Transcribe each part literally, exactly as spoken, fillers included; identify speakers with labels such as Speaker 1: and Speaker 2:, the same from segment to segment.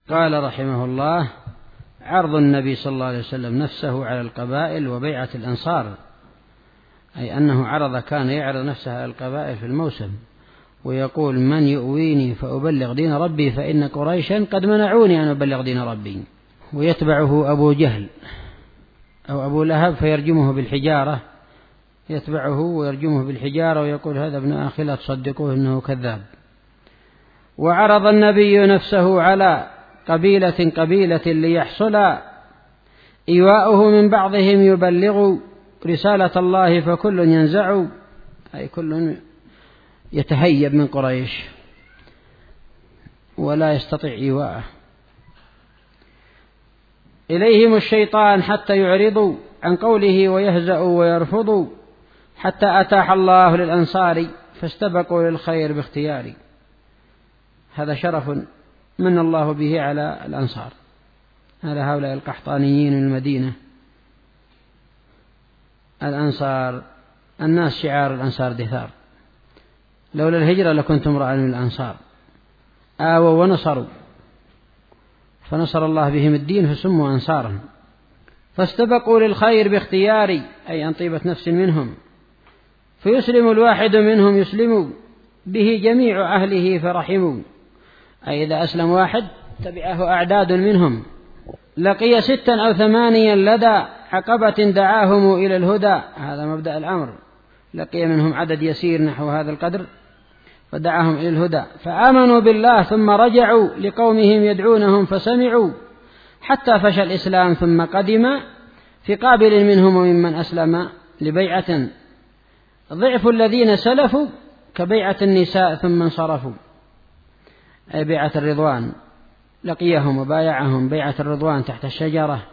Speaker 1: قال رحمه الله: عرض النبي صلى الله عليه وسلم نفسه على القبائل وبيعة الأنصار، أي أنه عرض كان يعرض نفسه على القبائل في الموسم ويقول: من يؤويني فأبلغ دين ربي فإن قريشا قد منعوني أن أبلغ دين ربي. ويتبعه أبو جهل أو أبو لهب فيرجمه بالحجارة، يتبعه ويرجمه بالحجارة ويقول: هذا ابن أخي لا تصدقوه إنه كذاب. وعرض النبي نفسه على قبيلة قبيلة ليحصل إيواؤه من بعضهم يبلغ رسالة الله فكل ينزع، أي كل يتهيب من قريش ولا يستطيع إيواءه. إليهم الشيطان حتى يعرضوا عن قوله ويهزأوا ويرفضوا، حتى أتاح الله للأنصار فاستبقوا للخير باختياري. هذا شرف من الله به على الأنصار، على هؤلاء القحطانيين من المدينة. الأنصار الناس شعار الأنصار دثار، لولا الهجرة لكنت امرأ من الأنصار. آووا ونصروا فنصر الله بهم الدين فسموا أنصارا، فاستبقوا للخير باختياري، أي أن طيبة نفس منهم. فيسلم الواحد منهم يسلم به جميع أهله فرحموا، أي إذا أسلم واحد تبعه أعداد منهم. لقي ستا أو ثمانيا لدى عقبة دعاهم إلى الهدى، هذا مبدأ الأمر. لقي منهم عدد يسير نحو هذا القدر فدعاهم إلى الهدى، فآمنوا بالله ثم رجعوا لقومهم يدعونهم فسمعوا، حتى فشى الإسلام ثم قدم في قابل منهم وممن أسلم لبيعة. ضعف الذين سلفوا كبيعة النساء ثم انصرفوا، أي بيعة الرضوان. لقيهم وبايعهم بيعة الرضوان تحت الشجرة،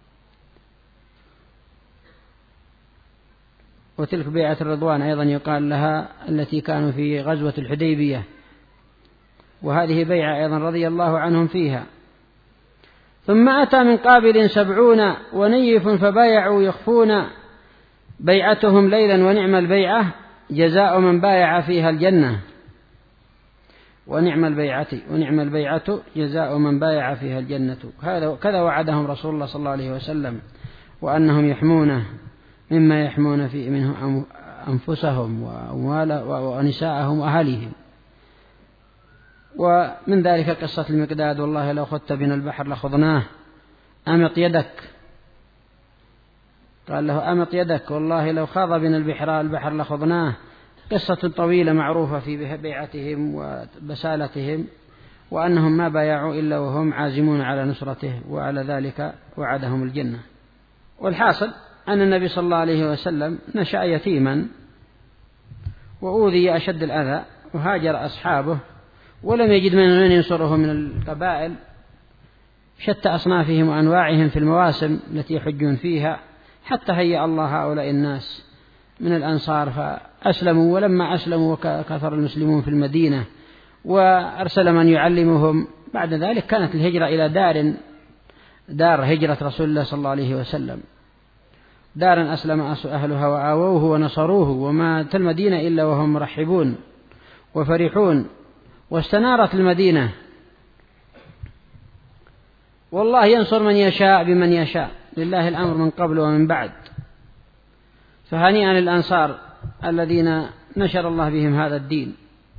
Speaker 1: وتلك بيعة الرضوان أيضا يقال لها التي كانوا في غزوة الحديبية، وهذه بيعة أيضا رضي الله عنهم فيها. ثم أتى من قابل سبعون ونيف فبايعوا يخفون بيعتهم ليلا، ونعم البيعة جزاء من بايع فيها الجنة. ونعم البيعة ونعم البيعة جزاء من بايع فيها الجنة. كذا وعدهم رسول الله صلى الله عليه وسلم، وأنهم يحمونه مما يحمون فيه منه أنفسهم ونساءهم وأهليهم. ومن ذلك قصة المقداد: والله لو خدت بنا البحر لخضناه أمط يدك. قال له: أمط يدك، والله لو خاض بنا البحر البحر لخضناه. قصة طويلة معروفة في بيعتهم وبسالتهم، وأنهم ما بايعوا إلا وهم عازمون على نصرته، وعلى ذلك وعدهم الجنة. والحاصل أن النبي صلى الله عليه وسلم نشأ يتيما وأوذي أشد الأذى، وهاجر أصحابه ولم يجد من ينصره من القبائل شتى أصنافهم وأنواعهم في المواسم التي يحجون فيها، حتى هيأ الله هؤلاء الناس من الأنصار فأسلموا. ولما أسلموا وكثر المسلمون في المدينة وأرسل من يعلمهم، بعد ذلك كانت الهجرة إلى دار دار هجرة رسول الله صلى الله عليه وسلم، دارا أسلم أهلها وآووه ونصروه، وما أتى المدينة إلا وهم مرحبون وفرحون، واستنارت المدينة. والله ينصر من يشاء بمن يشاء، لله الأمر من قبل ومن بعد. فهنيئا للأنصار الذين نشر الله بهم هذا الدين.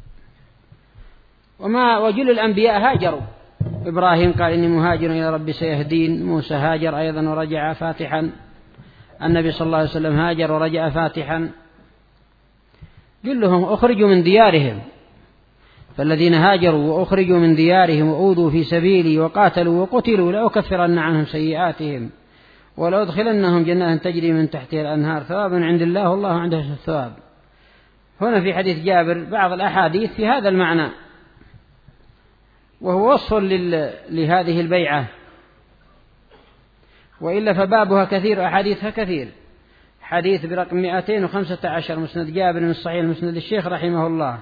Speaker 1: وما وجل الأنبياء هاجروا. إبراهيم قال: إني مهاجر إلى ربي سيهدين. موسى هاجر أيضا ورجع فاتحا. النبي صلى الله عليه وسلم هاجر ورجع فاتحا. كلهم أخرجوا من ديارهم. فالذين هاجروا وأخرجوا من ديارهم وأوذوا في سبيلي وقاتلوا وقتلوا لأكفرن عنهم سيئاتهم ولأدخلنهم جنات تجري من تحتها الأنهار ثوابا عند الله والله عنده الثواب. هنا في حديث جابر بعض الأحاديث في هذا المعنى، وهو وصف لهذه البيعة، وإلا فبابها كثير أحاديثها كثير. حديث برقم مئتين وخمسة عشر مسند جابر من الصحيح مسند الشيخ رحمه الله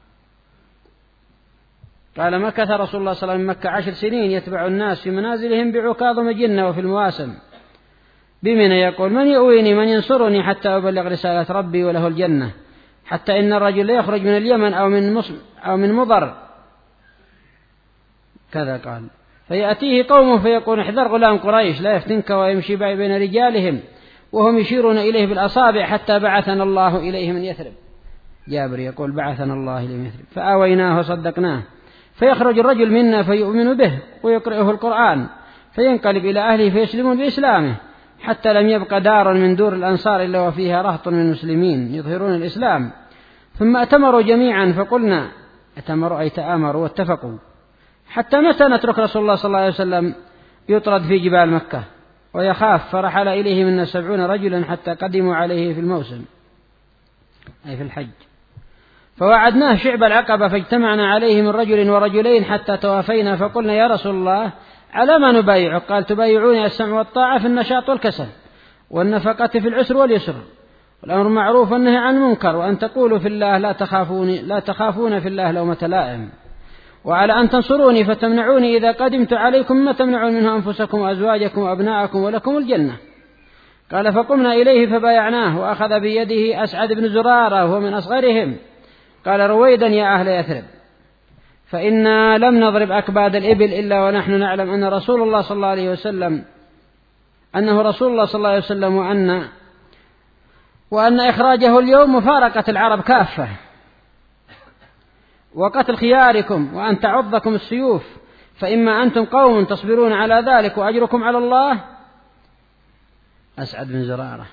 Speaker 1: قال: مكث رسول الله صلى الله عليه وسلم مكة عشر سنين يتبع الناس في منازلهم بعكاظ مجنة وفي المواسم بمنى، يقول: من يؤويني من ينصرني حتى أبلغ رسالة ربي وله الجنة، حتى إن الرجل لا يخرج من اليمن أو من مصر أو من مضر كذا قال، فيأتيه قوم فيقول احذر غلام قريش لا يفتنك ويمشي بين رجالهم وهم يشيرون إليه بالأصابع حتى بعثنا الله إليه من يثرب. جابر يقول بعثنا الله إليه من يثرب فآويناه وصدقناه، فيخرج الرجل منا فيؤمن به ويقرئه القرآن فينقلب إلى أهله فيسلمون بإسلامه، حتى لم يبق دار من دور الأنصار إلا وفيها رهط من المسلمين يظهرون الإسلام. ثم أتمروا جميعا فقلنا، أتمروا أي تآمروا واتفقوا، حتى متى نترك رسول الله صلى الله عليه وسلم يطرد في جبال مكة ويخاف؟ فرحل إليه منا سبعون رجلا حتى قدموا عليه في الموسم أي في الحج، فوعدناه شعب العقبة فاجتمعنا عليه من رجل ورجلين حتى توافينا، فقلنا يا رسول الله على ما نبايعك؟ قال تبايعوني السمع والطاعة في النشاط والكسل والنفقة في العسر واليسر والأمر معروف والنهي عن المنكر، وأن تقولوا في الله لا تخافون لا تخافون في الله لومة لائم، وعلى أن تنصروني فتمنعوني إذا قدمت عليكم ما تمنعون منه أنفسكم وأزواجكم وأبناءكم ولكم الجنة. قال فقمنا إليه فبايعناه، وأخذ بيده أسعد بن زرارة وهو من أصغرهم، قال رويدا يا أهل يثرب، فإنا لم نضرب أكباد الإبل إلا ونحن نعلم أن رسول الله صلى الله عليه وسلم أنه رسول الله صلى الله عليه وسلم وأن وأن إخراجه اليوم مفارقة العرب كافة وقتل خياركم وأن تعضكم السيوف، فإما أنتم قوم تصبرون على ذلك وأجركم على الله أسعد بن زرارة،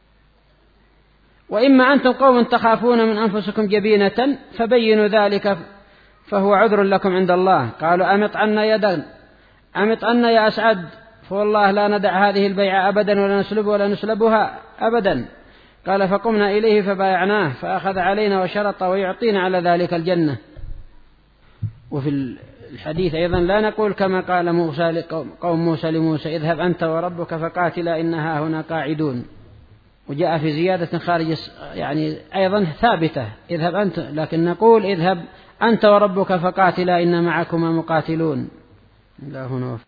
Speaker 1: وإما أنتم قوم تخافون من أنفسكم جبينة فبينوا ذلك فهو عذر لكم عند الله. قالوا أمط عنا يدا أمط عنا يا أسعد، فوالله لا ندع هذه البيعة أبدا ولا نسلب ولا نسلبها أبدا. قال فقمنا إليه فبايعناه فأخذ علينا وشرط ويعطينا على ذلك الجنة. وفي الحديث أيضا لا نقول كما قال موسى قوم موسى لموسى اذهب أنت وربك فقاتلا إنها هنا قاعدون، وجاء في زيادة خارج يعني أيضا ثابتة اذهب أنت، لكن نقول اذهب أنت وربك فقاتلا إن معكما مقاتلون. لا هنا